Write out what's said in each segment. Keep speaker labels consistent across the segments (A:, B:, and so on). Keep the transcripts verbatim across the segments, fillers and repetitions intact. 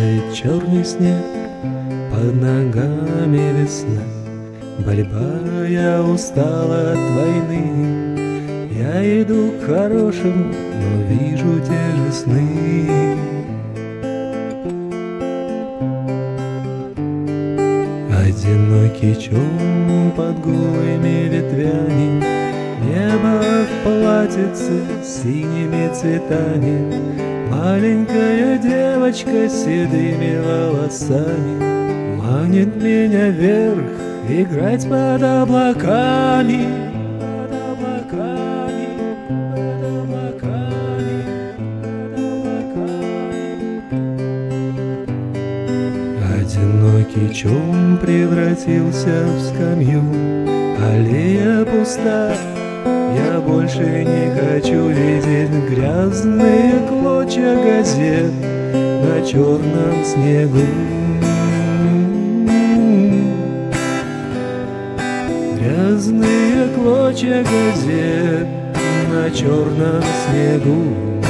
A: Тает черный снег, под ногами весна. Борьба, я устала от войны. Я иду к хорошему, но вижу те же сны. Одинокий чом под голыми ветвями, небо в платьице с синими цветами, маленькая девочка с седыми волосами манит меня вверх играть под облаками, под облаками, под облаками, под облаками. Одинокий чом превратился в скамью, аллея пуста. Я больше не хочу видеть грязные клочья газет на черном снегу. Грязные клочья газет на черном снегу.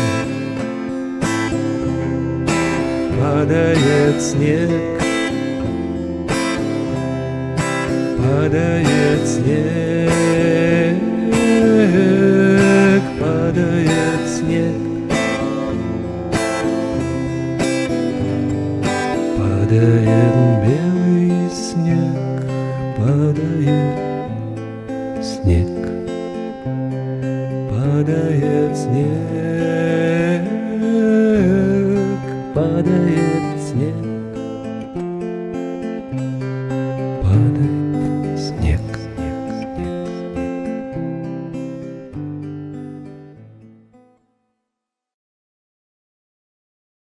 A: Падает снег, падает снег, падает снег, падает белый снег, падает снег, падает снег.